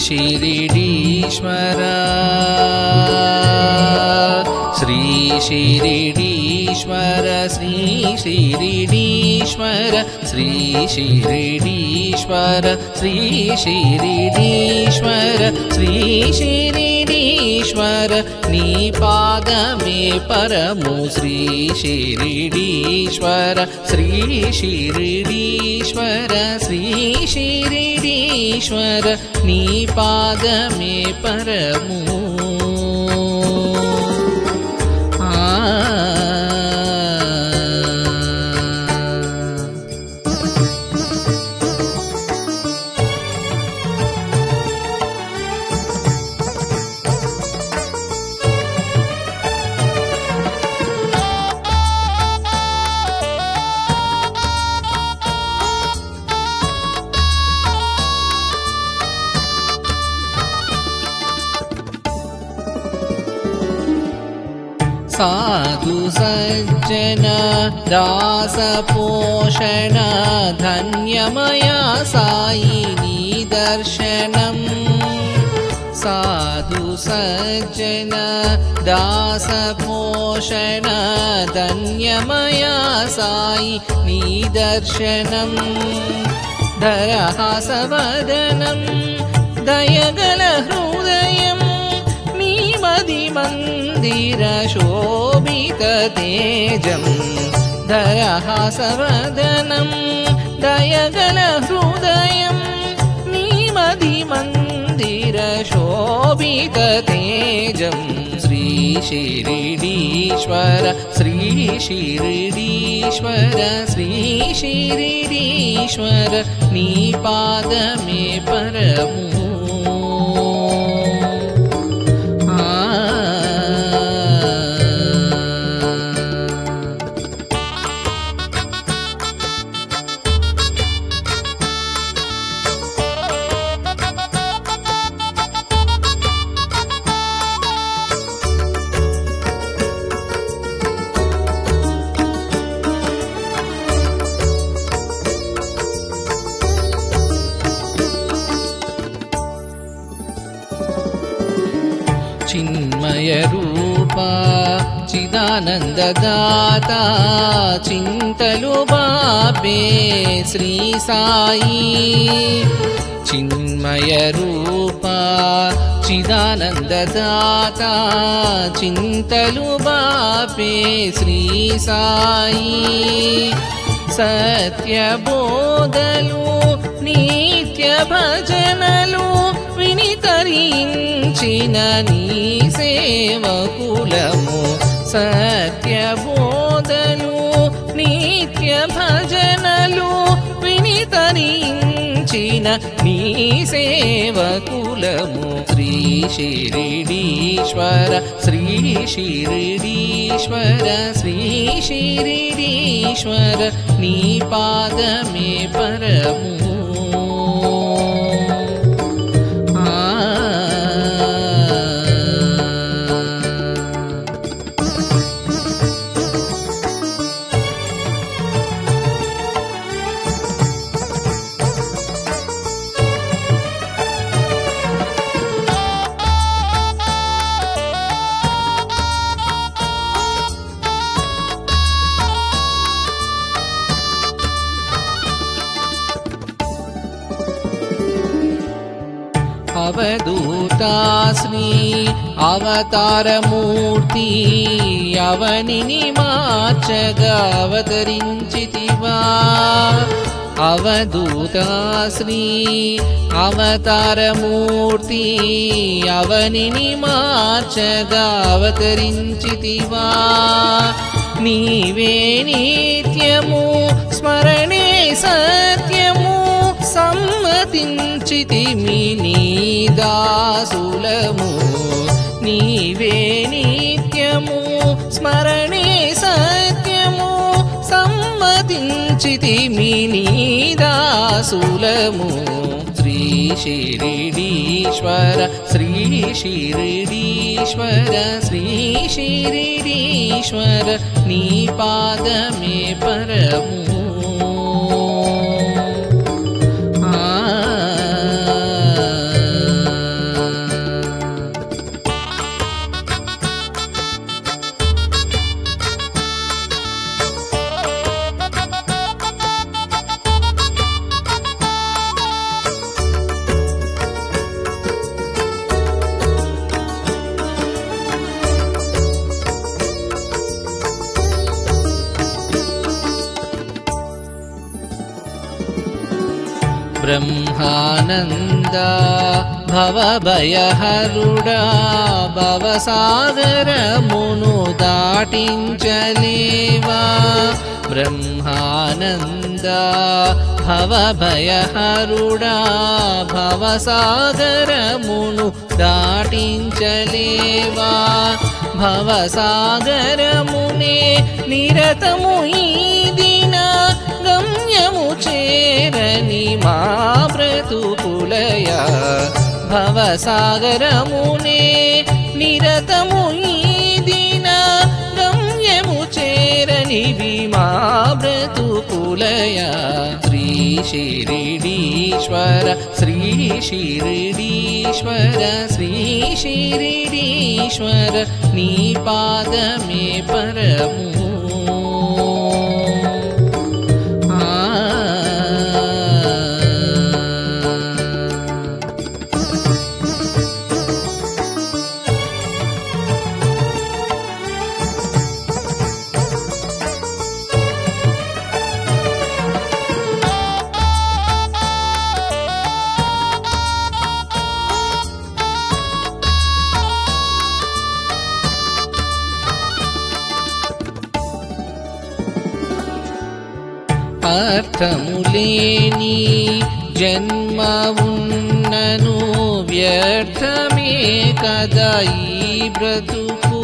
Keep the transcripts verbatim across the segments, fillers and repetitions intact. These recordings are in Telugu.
शिरिडीश्वर श्री शिरिडीश्वर श्री शिरिडीश्वर श्री शिरिडीश्वर श्री शिरिडीश्वर श्री शिरिडीश्वर नी पादमे परमु श्री शिरिडीश्वर श्री शिरिडीश्वर श्री शिरिडीश्वर नी पादमे परमु साधु सज्जन दास पोषण धन्यमया साई नी दर्शनम् साधु सज्जन दास पोषण धन्यमया साई नी दर्शनम् धरहासवदनं दयगल हृदयं नीमदि मंदिर शोभित तेजं दरहासवदनं दयगल हृदयं नीमदि मंदिर शोभित तेजं श्री शिरिडीश्वर श्री शिरिडीश्वर श्री शिरिडीश्वर नी पादमे परमु चिन्मय रूपा चिदानंद दाता चिंतलु बापे श्री साई चिन्मय रूपा चिदानंद दाता चिंतलु बापे श्री साई सत्य बोधलु नित्य भजनलु विनितరించిన నీ సేవకులము సత్య బోధలు నిత్య భజనలు వినితరించిన నీ సేవకులము శ్రీ शिरिडीश्वर श्री शिरिडीश्वर श्री शिरिडीश्वर नी पादमे परमु అవధూతా శ్రీ అవతారమూర్తి అవనిని మార్చగా అవతరించితివా అవధూతా శ్రీ అవతారమూర్తి అవనిని మార్చగా అవతరించితివా నీవే నిత్యము స్మరణే సత్యము సమ్మతించితిమి నీ దాసులము నీవే నిత్యము స్మరణే సత్యము సమ్మతించితిమి నీ దాసులము శ్రీ शिरिडीश्वर श्री शिरिडीश्वर श्री शिरिडीश्वर नी पादमे परमु आ బ్రహ్మానందా భవభయహరుడా భవసాగరమును దాటించలేవా బ్రహ్మానందా భవభయహరుడా భవసాగరమును దాటించలేవా భవసాగరమునే నిరతము ఈదిన గమ్యము చేరని మా బ్రతుకులయ భవసాగరమునే నిరతము ఈదిన గమ్యము చేరనివి మా బ్రతుకులయ శ్రీ శిరిడీశ్వర శ్రీ శిరిడీశ్వర శ్రీ శిరిడీశ్వర నీ పాదమే పరము అర్థములేని జన్మ ఉన్నను వ్యర్థమే కదా ఈ బ్రతుకు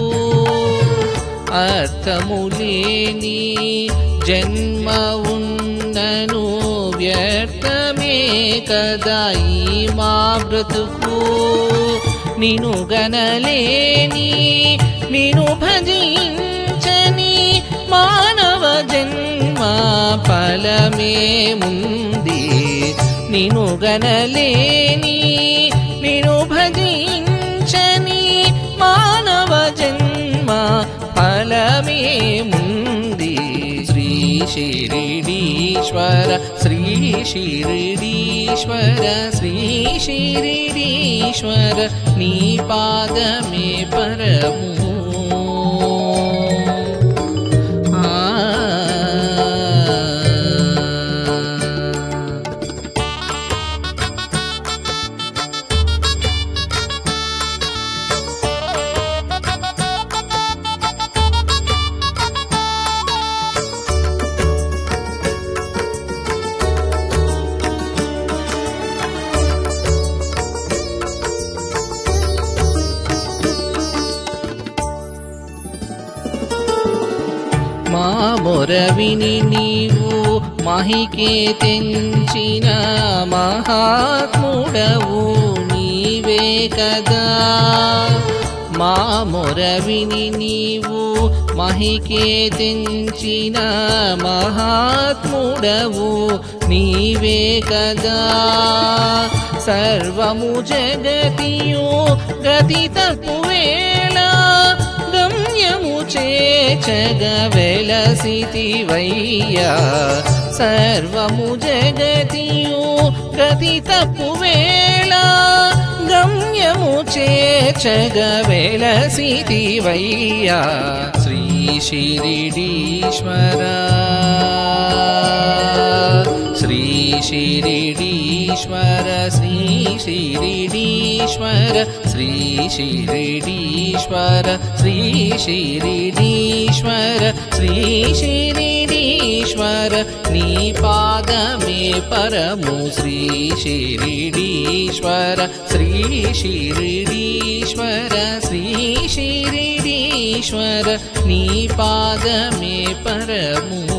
అర్థములేని జన్మ ఉన్నను వ్యర్థమే కదా ఈ మా బ్రతుకు నిను గనలేని నిను భజించని మానవ జన్మ ఫలమే ముంది నిను గనలేని నిను భజించని మానవ జన్మ ఫలమే ముంది శ్రీ శిరిడీశ్వర శ్రీ శిరిడీశ్వర శ్రీ శిరిడీశ్వర నీ పాదమే పరము మా మొరవిని నీవు మహికే తెంచిన మహాత్ముడవు నీవే కదా మా మొరవిని నీవు మహికే తెంచిన మహాత్ముడవు నీవే కదా సర్వము జగతియు గతి తక్కువేళ గమ్యము చేర్చగ వెలసితివయ్యా సర్వము జగతియు గతి తక్కువేళ గమ్యము చేర్చగ వెలసితివయ్యా శ్రీ శిరిడీశ్వర శ్రీ శిరిడీశ్వర శ్రీ శిరిడీశ్వర శ్రీ శిరిడీశ్వర శ్రీ శిరిడీశ్వర శ్రీ శిరిడీశ్వర నీ పాదమే పరము శ్రీ శిరిడీశ్వర శ్రీ శిరిడీశ్వర శ్రీ శిరిడీశ్వర నీ పాదమే పరము